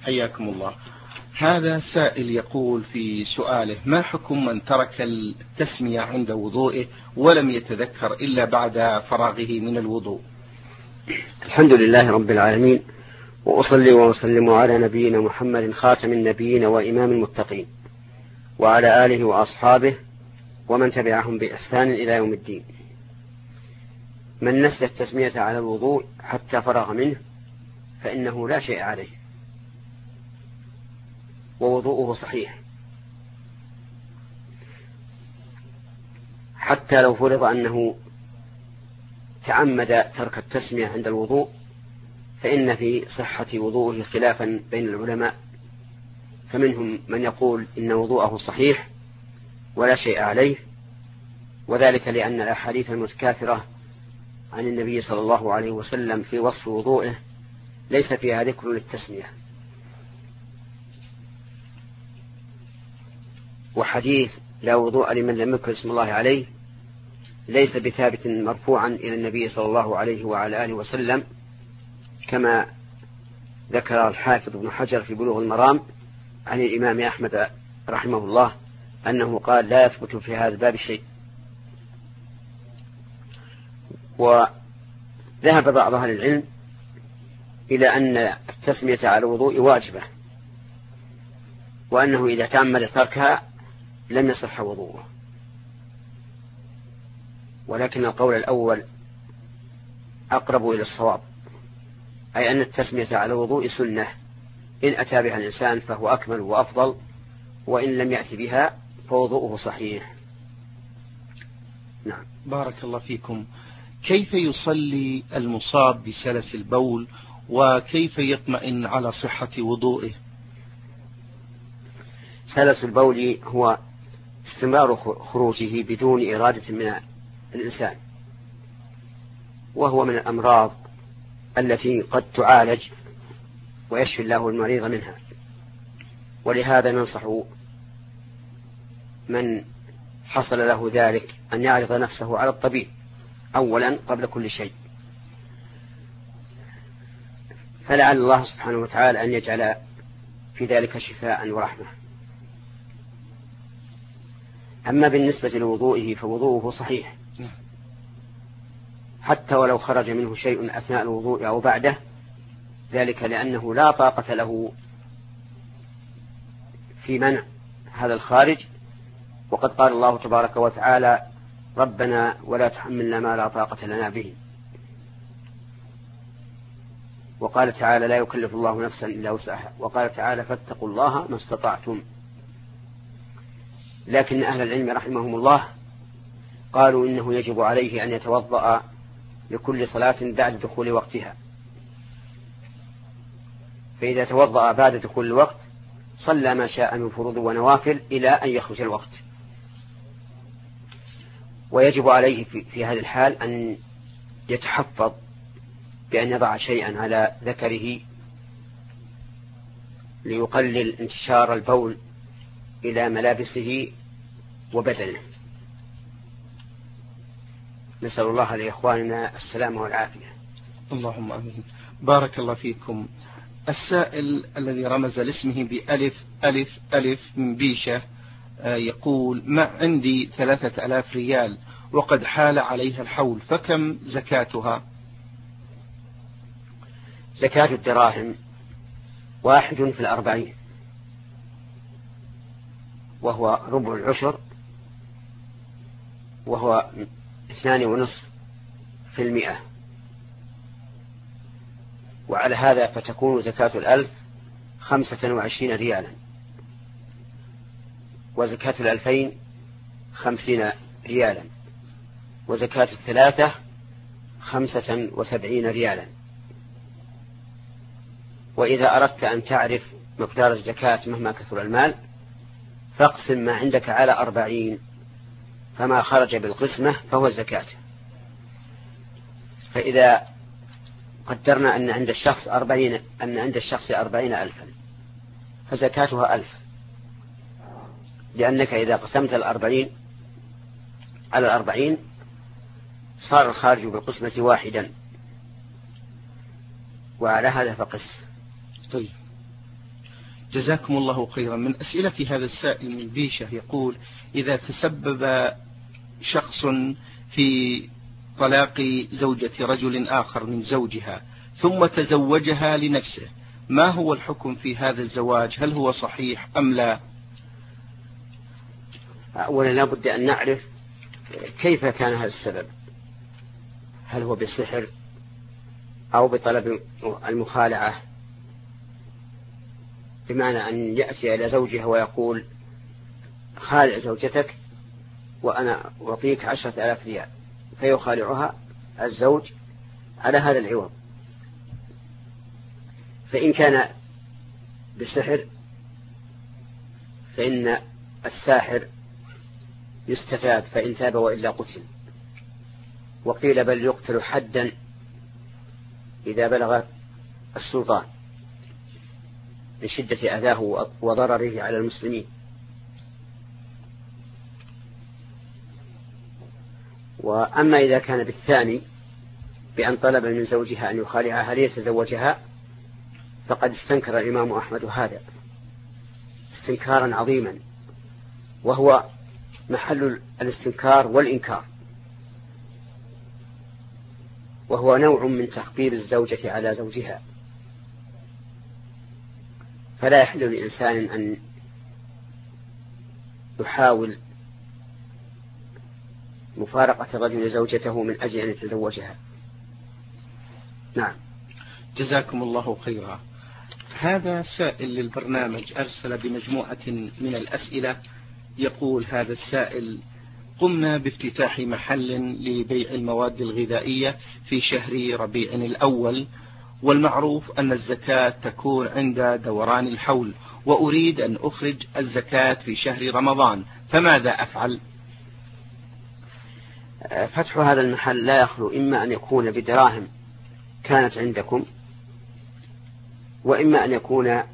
حياكم الله. هذا سائل يقول في سؤاله: ما حكم من ترك التسمية عند وضوئه ولم يتذكر إلا بعد فراغه من الوضوء؟ الحمد لله رب العالمين، وأصلي وأسلم على نبينا محمد خاتم النبيين وإمام المتقين، وعلى آله وأصحابه ومن تبعهم بإحسان إلى يوم الدين. من نسي التسمية على الوضوء حتى فرغ منه فإنه لا شيء عليه ووضوءه صحيح، حتى لو فرض أنه تعمد ترك التسمية عند الوضوء فإن في صحة وضوءه خلافا بين العلماء، فمنهم من يقول إن وضوءه صحيح ولا شيء عليه، وذلك لأن الأحاديث المتكاثرة عن النبي صلى الله عليه وسلم في وصف وضوءه ليس فيها ذكر للتسمية. وحديث لا وضوء لمن لم يذكر اسم الله عليه ليس بثابت مرفوعا إلى النبي صلى الله عليه وعلى آله وسلم، كما ذكر الحافظ ابن حجر في بلوغ المرام عن الإمام أحمد رحمه الله أنه قال: لا يثبت في هذا الباب شيء. وذهب بعض أهل العلم إلى أن التسمية على الوضوء واجبة، وأنه إذا تعمد تركها لم يصح وضوءه، ولكن القول الأول أقرب إلى الصواب، أي أن التسمية على الوضوء سنة، إن أتى بها الإنسان فهو أكمل وأفضل، وإن لم يأتي بها فوضوءه صحيح. نعم، بارك الله فيكم. كيف يصلي المصاب بسلس البول وكيف يطمئن على صحة وضوئه؟ سلس البول هو استمرار خروجه بدون إرادة من الإنسان، وهو من الأمراض التي قد تعالج ويشفي الله المريض منها، ولهذا ننصح من حصل له ذلك أن يعرض نفسه على الطبيب أولا قبل كل شيء، فلعل الله سبحانه وتعالى أن يجعل في ذلك شفاء ورحمة. أما بالنسبة لوضوئه فوضوءه صحيح، حتى ولو خرج منه شيء أثناء الوضوء أو بعده، ذلك لأنه لا طاقة له في منع هذا الخارج، وقد قال الله تبارك وتعالى: ربنا ولا تحملنا ما لا طاقة لنا به. وقال تعالى: لا يكلف الله نفسا إلا وسعها. وقال تعالى: فاتقوا الله ما استطعتم. لكن أهل العلم رحمهم الله قالوا إنه يجب عليه أن يتوضأ لكل صلاة بعد دخول وقتها، فإذا توضأ بعد دخول الوقت صلى ما شاء من فروض ونوافل إلى أن يخرج الوقت. ويجب عليه في هذه الحال أن يتحفظ بأن يضع شيئا على ذكره ليقلل انتشار البول إلى ملابسه وبدنه. نسأل الله لإخواننا السلامة والعافية. اللهم آمين. بارك الله فيكم. السائل الذي رمز لاسمه بألف ألف ألف من بيشة يقول: ما عندي 3000 ريال وقد حال عليها الحول، فكم زكاتها؟ زكاة الدراهم 1 في 40، وهو ربع العشر، وهو 2.5%. وعلى هذا فتكون زكاة 1000 25 ريالا، وزكاة 2000 50 ريالا، وزكاة 3 75 ريالا. وإذا أردت أن تعرف مقدار الزكاة مهما كثر المال فاقسم ما عندك على 40، فما خرج بالقسمة فهو الزكاة. فإذا قدرنا أن عند الشخص 40 ألفا فزكاتها 1000، لأنك إذا قسمت 40 على 40 صار الخارج بالقسمة 1، وعلى هذا فقس. طيب، جزاكم الله خيرا. من أسئلة هذا السائل من بيشة يقول: إذا تسبب شخص في طلاق زوجة رجل آخر من زوجها ثم تزوجها لنفسه، ما هو الحكم في هذا الزواج؟ هل هو صحيح أم لا؟ أولا لا بد أن نعرف كيف كان هذا السبب، هل هو بالسحر أو بطلب المخالعة، بمعنى أن يأتي إلى زوجها ويقول: خالع زوجتك وأنا أعطيك 10,000 ريال، فيخالعها الزوج على هذا العوض. فإن كان بالسحر فإن الساحر يستتاب فإن تاب وإلا قتل، وقيل بل يقتل حدا إذا بلغ السلطان من شدة أذاه وضرره على المسلمين. وأما إذا كان بالثاني بأن طلب من زوجها أن يخالعها ليتزوجها، فقد استنكر الإمام أحمد هذا استنكارا عظيما، وهو محل الاستنكار والإنكار، وهو نوع من تخبير الزوجة على زوجها. فلا يحل لإنسان أن يحاول مفارقة الرجل زوجته من أجل أن يتزوجها. نعم. جزاكم الله خيرا. هذا سائل للبرنامج أرسل بمجموعة من الأسئلة، يقول هذا السائل: قمنا بافتتاح محل لبيع المواد الغذائية في شهر ربيع الأول، والمعروف أن الزكاة تكون عند دوران الحول، وأريد أن أخرج الزكاة في شهر رمضان، فماذا أفعل؟ فتح هذا المحل لا يخلو إما أن يكون بدراهم كانت عندكم، وإما أن يكون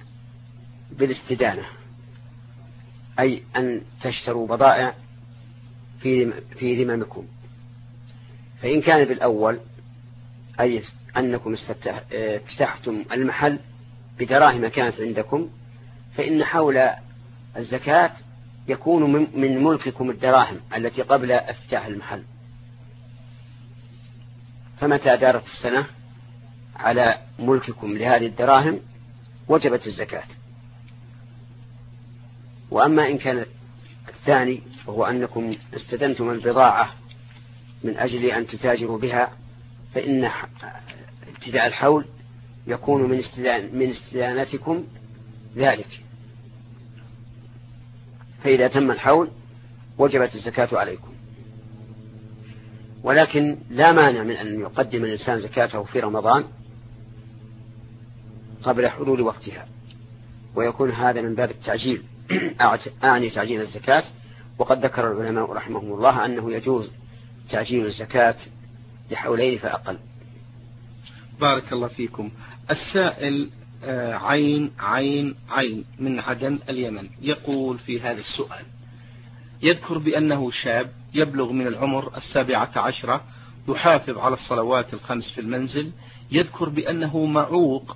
بالاستدانة، أي أن تشتروا بضائع في ذممكم. فإن كان بالأول أي أنكم افتتحتم المحل بدراهم كانت عندكم، فإن حول الزكاة يكون من ملككم الدراهم التي قبل افتتاح المحل، فمتى دارت السنة على ملككم لهذه الدراهم وجبت الزكاة. وأما إن كان الثاني وهو أنكم استدنتم البضاعة من أجل أن تتاجروا بها، فإن ابتداء الحول يكون من استدانتكم ذلك، فإذا تم الحول وجبت الزكاة عليكم. ولكن لا مانع من أن يقدم الإنسان زكاته في رمضان قبل حلول وقتها، ويكون هذا من باب التعجيل أعني تعجيل الزكاة. وقد ذكر العلماء رحمهم الله أنه يجوز تعجيل الزكاة لحولين فأقل. بارك الله فيكم. السائل عين من عدن اليمن يقول في هذا السؤال: يذكر بأنه شاب يبلغ من العمر 17، يحافظ على الصلوات الخمس في المنزل، يذكر بأنه معوق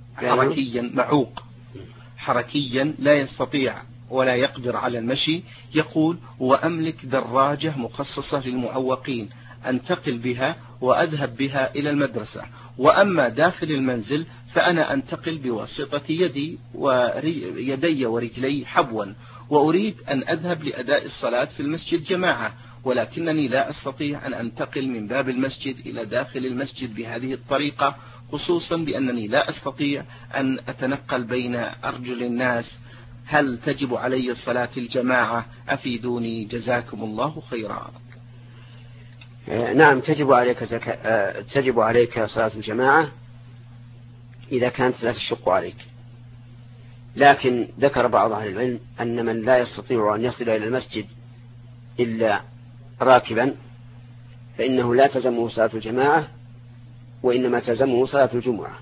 حركيا لا يستطيع ولا يقدر على المشي. يقول: وأملك دراجة مخصصة للمعوقين أنتقل بها وأذهب بها إلى المدرسة، وأما داخل المنزل فأنا أنتقل بواسطة يدي ورجلي حبوا، وأريد أن أذهب لأداء الصلاة في المسجد جماعة، ولكنني لا أستطيع أن أنتقل من باب المسجد إلى داخل المسجد بهذه الطريقة، خصوصا بأنني لا أستطيع أن أتنقل بين أرجل الناس. هل تجب علي صلاة الجماعة؟ أفيدوني جزاكم الله خيرا. نعم، تجب عليك صلاة الجماعة إذا كانت لا تشق عليك. لكن ذكر بعض أهل العلم أن من لا يستطيع أن يصل إلى المسجد إلا راكبا فإنه لا تلزمه صلاة الجماعة، وإنما تلزمه صلاة الجمعة.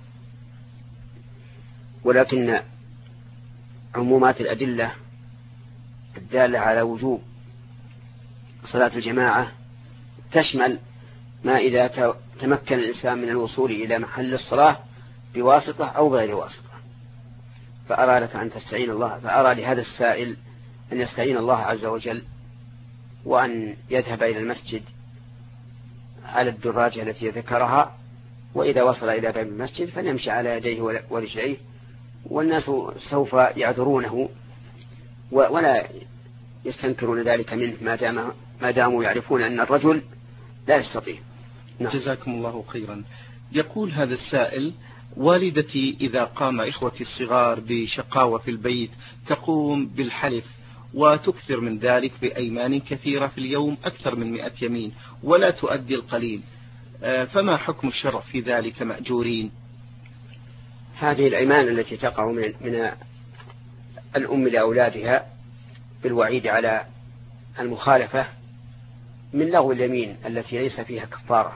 ولكن عمومات الأدلة الدالة على وجوب صلاة الجماعة تشمل ما إذا تمكن الإنسان من الوصول إلى محل الصلاة بواسطة أو بغير واسطة. فأرى لك أن تستعين الله، فأرى لهذا السائل أن يستعين الله عز وجل وأن يذهب إلى المسجد على الدراجة التي ذكرها، وإذا وصل إلى باب المسجد فليمشي على يديه ورجليه، والناس سوف يعذرونه ولا يستنكرون ذلك منه ما داموا يعرفون أن الرجل لا يستطيع. نعم. جزاكم الله خيرا. يقول هذا السائل: والدتي إذا قام إخوتي الصغار بشقاوة في البيت تقوم بالحلف وتكثر من ذلك بأيمان كثيرة في اليوم، أكثر من 100 يمين، ولا تؤدي القليل، فما حكم الشرع في ذلك مأجورين؟ هذه الأيمان التي تقع من الأم لأولادها بالوعيد على المخالفة من لغو اليمين التي ليس فيها كفارة،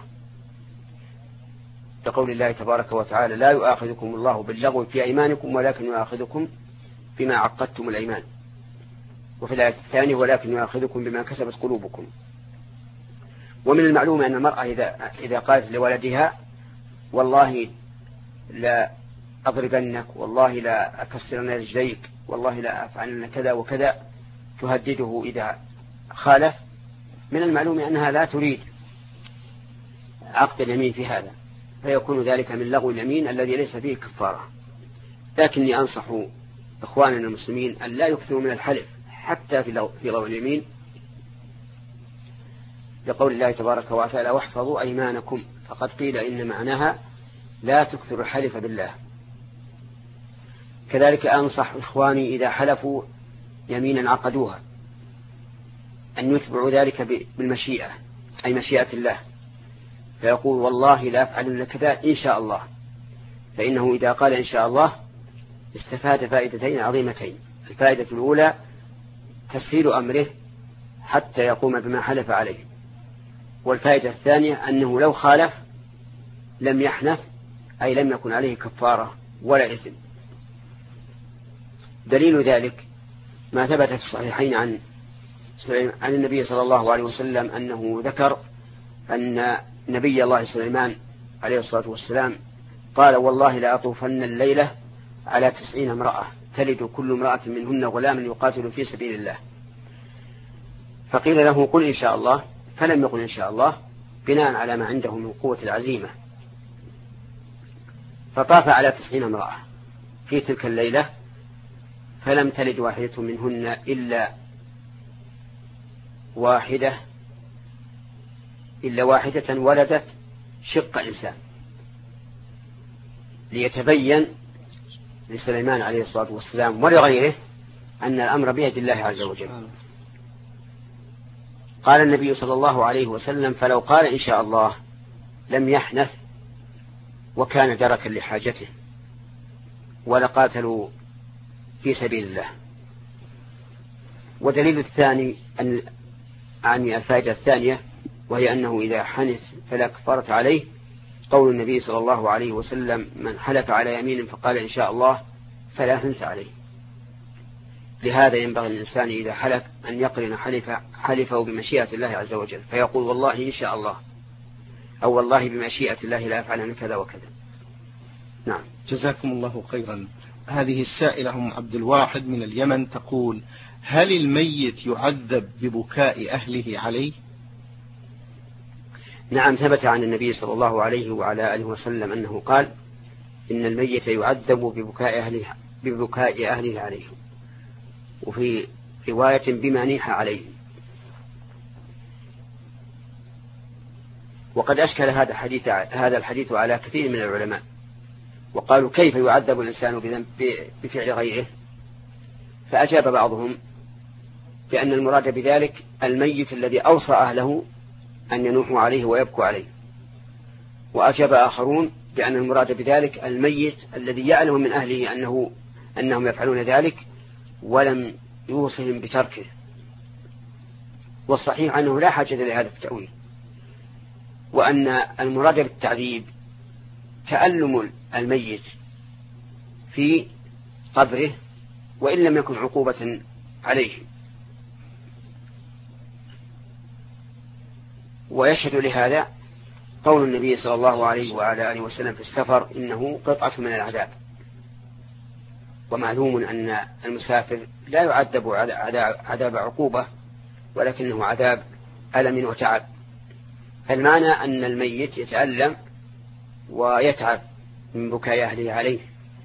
لقول الله تبارك وتعالى: لا يؤاخذكم الله باللغو في أيمانكم ولكن يؤاخذكم بما عقدتم الأيمان. وفي الآية الثانية: ولكن يؤاخذكم بما كسبت قلوبكم. ومن المعلوم أن المرأة إذا قالت لولدها: والله لا أضربنك، والله لا أكسرن رجليك، والله لا أفعلن كذا وكذا، تهدده إذا خالف، من المعلوم أنها لا تريد عقد اليمين في هذا، فيكون ذلك من لغو اليمين الذي ليس فيه كفارة. لكني أنصح إخواننا المسلمين أن لا يكثروا من الحلف حتى في لغو اليمين، لقول الله تبارك وتعالى: واحفظوا أيمانكم، فقد قيل إن معناها لا تكثر الحلف بالله. كذلك أنصح إخواني إذا حلفوا يمينا عقدوها أن يتبعوا ذلك بالمشيئة، أي مشيئة الله، فيقول: والله لا أفعل لك كذا إن شاء الله، فإنه إذا قال إن شاء الله استفاد فائدتين عظيمتين: الفائدة الأولى تسهيل أمره حتى يقوم بما حلف عليه، والفائدة الثانية أنه لو خالف لم يحنث، أي لم يكن عليه كفارة ولا إثم. دليل ذلك ما ثبت في الصحيحين عن النبي صلى الله عليه وسلم أنه ذكر أن نبي الله سليمان عليه الصلاة والسلام قال: والله لا أطوفن الليلة على 90 امرأة تلد كل امرأة منهن غلاما يقاتل في سبيل الله. فقيل له: قل إن شاء الله، فلم يقل إن شاء الله بناء على ما عنده من قوة العزيمة، فطاف على 90 امرأة في تلك الليلة، فلم تلد واحدة منهن إلا واحدة ولدت شق إنسان، ليتبين لسليمان عليه الصلاة والسلام ولغيره أن الأمر بيد الله عز وجل. قال النبي صلى الله عليه وسلم: فلو قال إن شاء الله لم يحنث وكان دركا لحاجته ولقاتلوا في سبيل الله. ودليل الثاني عن الفائدة الثانية، وهي أنه إذا حنث فلا كفارة عليه، قول النبي صلى الله عليه وسلم: من حلف على يمين فقال إن شاء الله فلا حنث عليه. لهذا ينبغي الإنسان إذا حلف أن يقرن حلفه بمشيئة الله عز وجل، فيقول: والله إن شاء الله، أو والله بمشيئة الله لا أفعل كذا وكذا. نعم. جزاكم الله خيرا. هذه السائلة أم عبد الواحد من اليمن تقول: هل الميت يعذب ببكاء أهله عليه؟ نعم، ثبت عن النبي صلى الله عليه وعلى آله وسلم أنه قال: إن الميت يعذب ببكاء أهله عليه، وفي رواية بما نيح عليه. وقد أشكل هذا الحديث على كثير من العلماء، وقالوا: كيف يعذب الإنسان بفعل غيره؟ فأجاب بعضهم بأن المراد بذلك الميت الذي أوصى أهله أن ينوحوا عليه ويبكوا عليه. وأجاب آخرون بأن المراد بذلك الميت الذي يعلم من أهله أنهم يفعلون ذلك ولم يوصهم بتركه. والصحيح أنه لا حاجة لهذا التأويل، وأن المراد بالتعذيب تألم الميت في قبره وإن لم يكن عقوبة عليه. ويشهد لهذا قول النبي صلى الله عليه وعلى آله وسلم في السفر: إنه قطعة من العذاب. ومعلوم أن المسافر لا يعذب عذاب عقوبة، ولكنه عذاب ألم وتعب. فالمعنى أن الميت يتألم ويتعب من بكاء أهله عليه،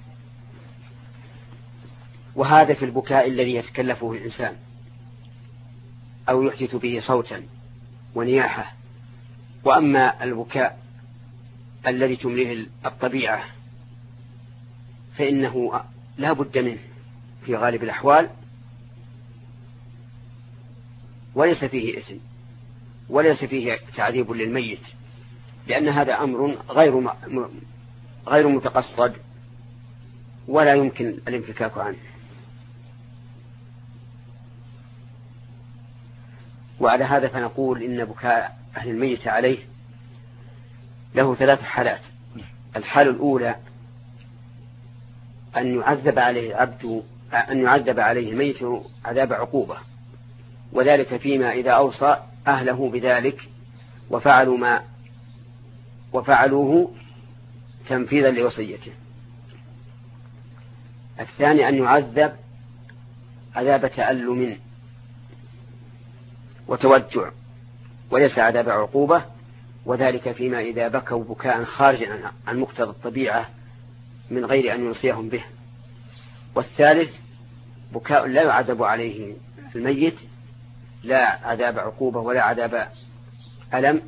وهذا في البكاء الذي يتكلفه الإنسان أو يحدث به صوتا ونياحة. وأما البكاء الذي تمليه الطبيعة فإنه لا بد منه في غالب الأحوال، وليس فيه إثم وليس فيه تعذيب للميت، لأن هذا أمر غير متقصد ولا يمكن الانفكاك عنه. وعلى هذا فنقول إن بكاء أهل الميت عليه له 3 حالات. الحالة الأولى أن يعذب عليه الميت عذاب عقوبة، وذلك فيما إذا أوصى أهله بذلك وفعلوه تنفيذا لوصيته. الثاني أن يعذب عذاب تألم وتوجع وليس عذاب عقوبة، وذلك فيما إذا بكوا بكاء خارجا عن مقتضى الطبيعة من غير أن يوصيهم به. والثالث بكاء لا يعذب عليه الميت، لا عذاب عقوبة ولا عذاب ألم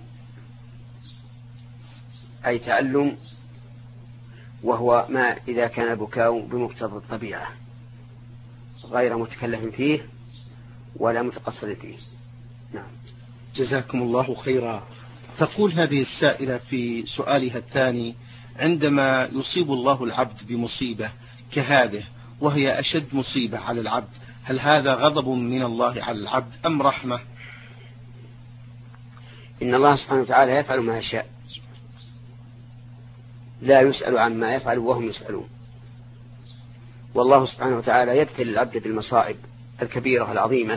أي تألم، وهو ما إذا كان بكاء بمقتضى الطبيعة غير متكلف فيه ولا متقصد فيه. نعم. جزاكم الله خيرا. تقول هذه السائلة في سؤالها الثاني: عندما يصيب الله العبد بمصيبة كهذه وهي أشد مصيبة على العبد، هل هذا غضب من الله على العبد أم رحمة؟ إن الله سبحانه وتعالى يفعل ما يشاء، لا يسأل عما يفعل وهم يسألون. والله سبحانه وتعالى يبتلي العبد بالمصائب الكبيرة العظيمة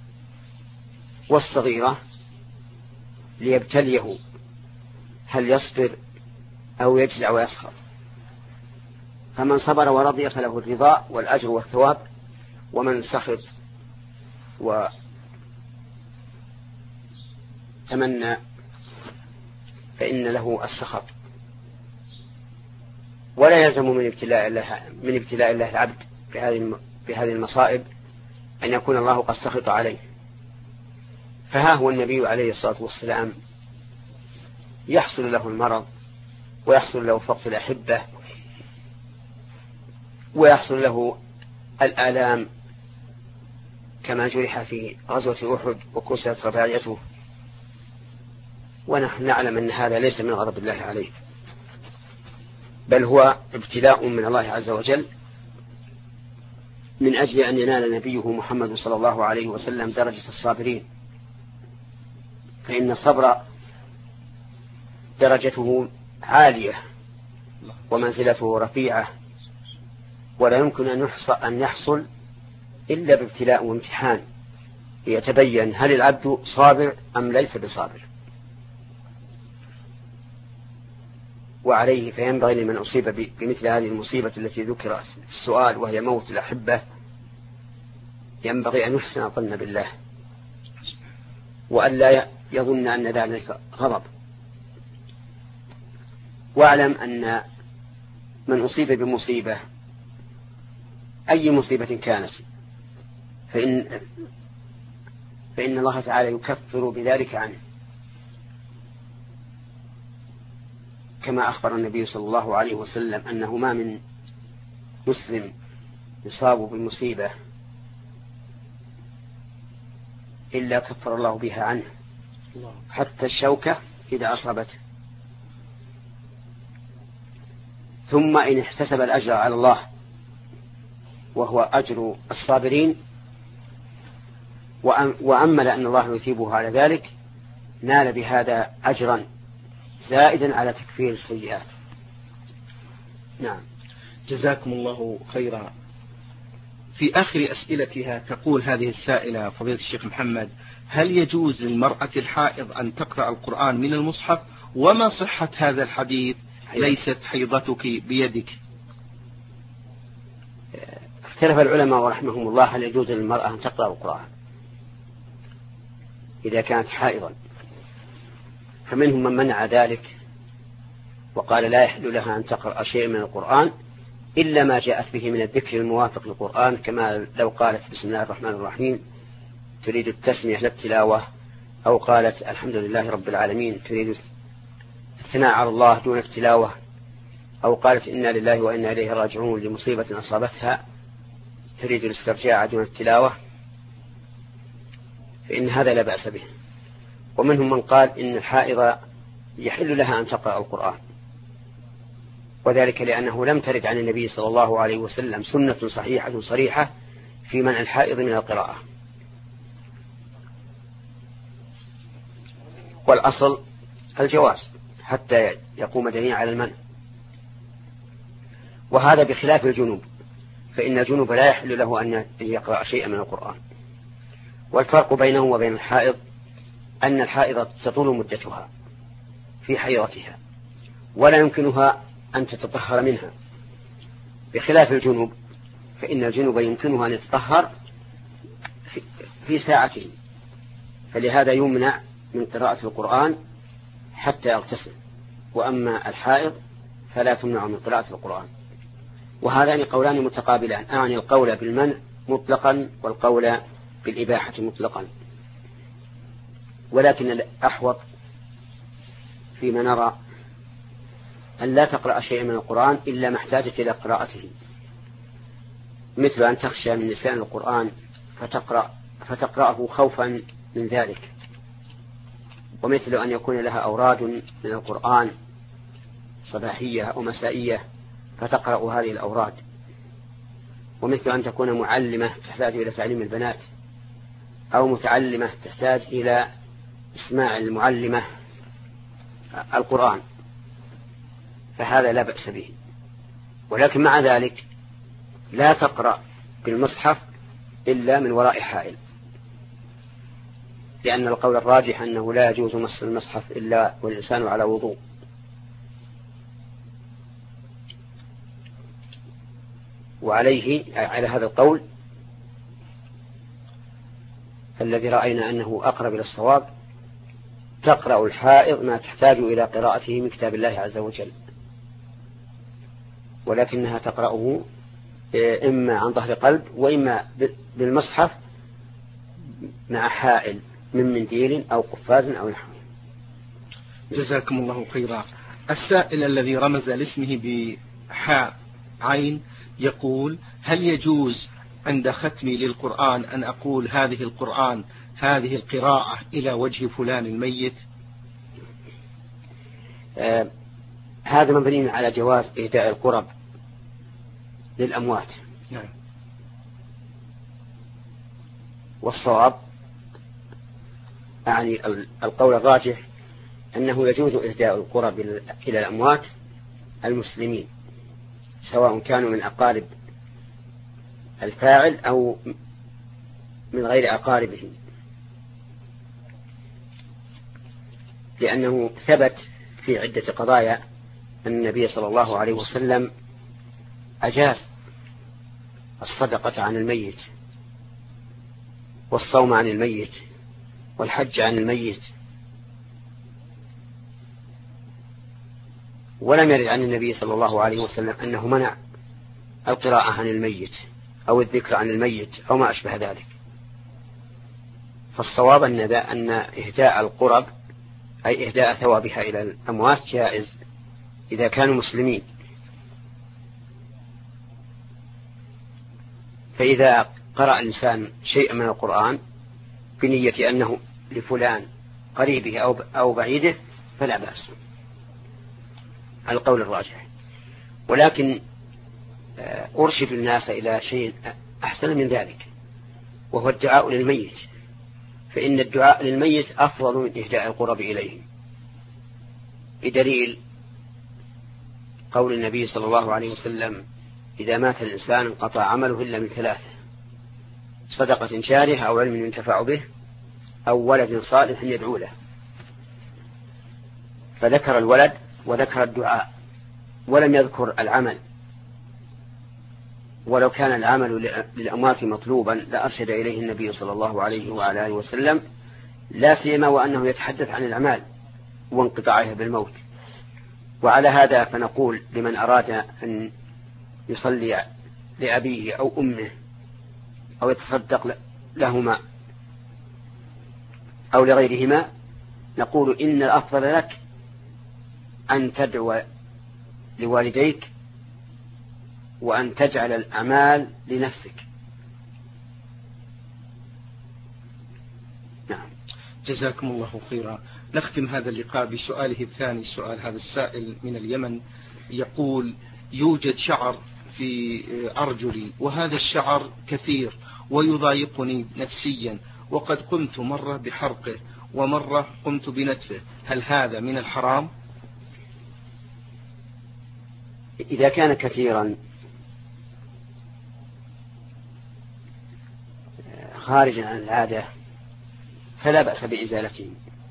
والصغيرة ليبتليه هل يصبر أو يجزع ويسخر. فمن صبر ورضي فله الرضا والأجر والثواب، ومن سخط وتمنى فإن له السخط. ولا يلزم من ابتلاء الله العبد بهذه المصائب أن يكون الله قد سخط عليه. فها هو النبي عليه الصلاة والسلام يحصل له المرض ويحصل له فقد الأحبة ويحصل له الآلام، كما جرح في غزوة أحد وكسرت رباعيته، ونحن نعلم أن هذا ليس من غضب الله عليه، بل هو ابتلاء من الله عز وجل من أجل أن ينال نبيه محمد صلى الله عليه وسلم درجة الصابرين. فإن الصبر درجته عالية ومنزلته رفيعة، ولا يمكن أن يحصل إلا بابتلاء وامتحان ليتبين هل العبد صابر أم ليس بصابر. وعليه فينبغي لمن أصيب بمثل هذه المصيبة التي ذكرت في السؤال وهي موت الأحبة ينبغي أن يحسن الظن بالله، وأن لا يظن أن ذلك غضب. واعلم أن من أصيب بمصيبة أي مصيبة كانت فإن الله تعالى يكفر بذلك عنه، كما أخبر النبي صلى الله عليه وسلم أنه ما من مسلم يصاب بمصيبة إلا كفر الله بها عنه، حتى الشوكة إذا أصابته. ثم إن احتسب الأجر على الله وهو أجر الصابرين وأمل أن الله يثيبه على ذلك، نال بهذا أجرا زائدا على تكفير السيئات. نعم. جزاكم الله خيرا. في آخر أسئلتها تقول هذه السائلة: فضيلة الشيخ محمد، هل يجوز للمرأة الحائض أن تقرأ القرآن من المصحف؟ وما صحة هذا الحديث ليست حيضتك بيدك؟ اختلف العلماء رحمهم الله هل يجوز للمرأة أن تقرأ القرآن إذا كانت حائضا، فمنهم من منع ذلك وقال لا يحل لها أن تقرأ شيء من القرآن إلا ما جاءت به من الذكر الموافق للقرآن، كما لو قالت بسم الله الرحمن الرحيم تريد التسمية للتلاوة، أو قالت الحمد لله رب العالمين تريد الثناء على الله دون التلاوة، أو قالت إنا لله وإنا إليه راجعون لمصيبة أصابتها تريد الاسترجاع دون التلاوة، فإن هذا لا بأس به. ومنهم من قال إن الحائض يحل لها أن تقرأ القرآن، وذلك لأنه لم ترد عن النبي صلى الله عليه وسلم سنة صحيحة صريحة في منع الحائض من القراءة. والأصل الجواز حتى يقوم دليل على المنع، وهذا بخلاف الجنوب، فإن الجنوب لا يحل له أن يقرأ شيئا من القرآن. والفرق بينه وبين الحائض أن الحائض تطول مدتها في حيضتها ولا يمكنها أن تتطهر منها، بخلاف الجنوب فإن الجنوب يمكنها أن يتطهر في ساعته، فلهذا يمنع من قراءة القرآن حتى يغتسل، وأما الحائض فلا تمنع من قراءة القرآن. وهذان قولان متقابلان، أعني القول بالمنع مطلقا والقول بالإباحة مطلقا، ولكن الأحوط فيما نرى أن لا تقرأ شيئا من القرآن إلا ما احتاجت إلى قراءته، مثل أن تخشى من نسيان القرآن فتقرأه خوفا من ذلك، ومثل أن يكون لها أوراد من القرآن صباحية أو مسائية فتقرأ هذه الأوراد، ومثل أن تكون معلمة تحتاج إلى تعليم البنات، أو متعلمة تحتاج إلى إسماع المعلمة القرآن، فهذا لا بأس به. ولكن مع ذلك لا تقرأ بالمصحف إلا من وراء حائل، لأن القول الراجح أنه لا يجوز مس المصحف إلا والإنسان على وضوء. وعليه على هذا القول الذي رأينا أنه أقرب إلى الصواب تقرأ الحائض ما تحتاج إلى قراءته من كتاب الله عز وجل، ولكنها تقرأه إما عن ظهر قلب وإما بالمصحف مع حائل من منديل أو قفاز أو نحوه. جزاكم الله خيرا. السائل الذي رمز لاسمه بحاء عين يقول: هل يجوز عند ختمي للقرآن أن أقول هذه القراءة إلى وجه فلان الميت؟ هذا مبني على جواز إهداء القرب للأموات. نعم. والصواب يعني القول الراجح أنه يجوز إهداء القرب إلى الأموات المسلمين، سواء كانوا من أقارب الفاعل أو من غير أقاربه، لأنه ثبت في عدة قضايا أن النبي صلى الله عليه وسلم أجاز الصدقة عن الميت والصوم عن الميت والحج عن الميت، ولم يرد عن النبي صلى الله عليه وسلم أنه منع القراءة عن الميت أو الذكر عن الميت أو ما أشبه ذلك. فالصواب أن إهداء القرب أي إهداء ثوابها إلى الأموات جائز إذا كانوا مسلمين. فإذا قرأ الإنسان شيئا من القرآن بنية أنه لفلان قريبه أو بعيده فلا بأس، القول الراجح. ولكن أرشد الناس إلى شيء أحسن من ذلك، وهو الدعاء للميت، فإن الدعاء للميت أفضل من إهداء القرب إليه، بدليل قول النبي صلى الله عليه وسلم: إذا مات الإنسان انقطع عمله إلا من ثلاثة: صدقة جارية أو علم ينتفع به أو ولد صالح يدعو له. فذكر الولد وذكر الدعاء ولم يذكر العمل، ولو كان العمل للأموات مطلوبا لأرشد إليه النبي صلى الله عليه وعلى آله وسلم، لا سيما وأنه يتحدث عن الأعمال وانقطاعها بالموت. وعلى هذا فنقول لمن أراد أن يصلي لأبيه أو أمه أو يتصدق لهما أو لغيرهما، نقول إن الأفضل لك أن تدعو لوالديك وأن تجعل الأعمال لنفسك. نعم. جزاكم الله خيرا. نختم هذا اللقاء بسؤاله الثاني. سؤال هذا السائل من اليمن يقول: يوجد شعر في أرجلي وهذا الشعر كثير ويضايقني نفسيا، وقد قمت مرة بحرقه ومرة قمت بنتفه، هل هذا من الحرام؟ إذا كان كثيرا خارجا عن العادة فلا بأس بإزالته،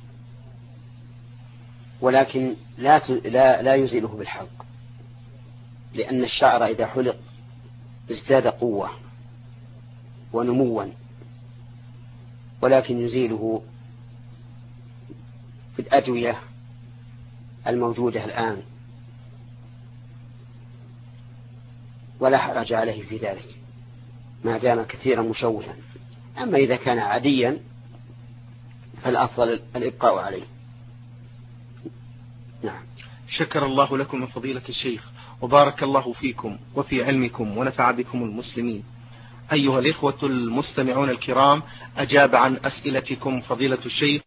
ولكن لا يزيله بالحلق، لأن الشعر إذا حلق ازداد قوة ونموا، ولكن يزيله في الأدوية الموجودة الآن ولا حرج عليه في ذلك ما دام كثيرا مشوها. أما إذا كان عاديا فالأفضل الإبقاء عليه. نعم. شكر الله لكم من فضيلة الشيخ، وبارك الله فيكم وفي علمكم ونفع بكم المسلمين. أيها الإخوة المستمعون الكرام، أجاب عن أسئلتكم فضيلة الشيخ